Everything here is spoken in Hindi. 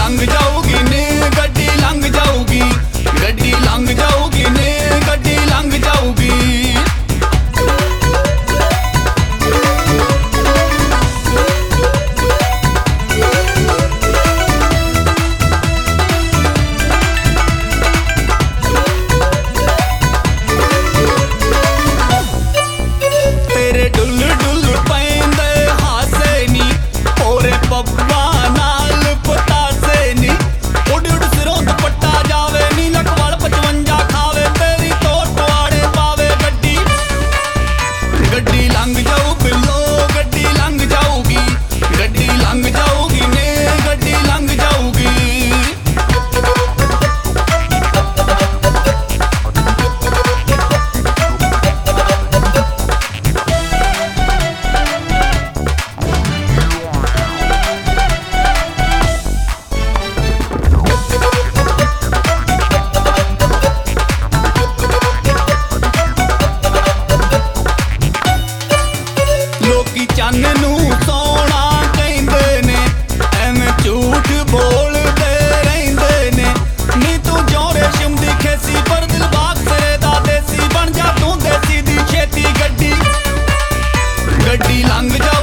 लंघ जाऊगी ने गड्डी लंघ जाऊगी, गड्डी लंघ जाऊगी ने गड्डी लंघ जाऊगी। तेरे डुल डुल पैंदे हासे नी ओरे पप्पा नाल पतासे नी, उड़ उड़ सिरों दुपट्टा जावे नी, लकवाल 55 खावे तेरी तो टवाड़े पावे। गड्डी गड्डी लंघ जाऊ बिल्लो गड्डी लंघ जाऊगी, गड्डी लंघ जाऊगी ने गड्डी लंघ जाऊगी। लोकी चन्न नू सोना कहंदे ने, एवें झूठ बोलदे रहिंदे ने, नी तू जो रेशम दी खेसी पर दिल बाग सिरे दा देसी, बन जा तू देसी दी छेती। गड्डी गड्डी लंघ जा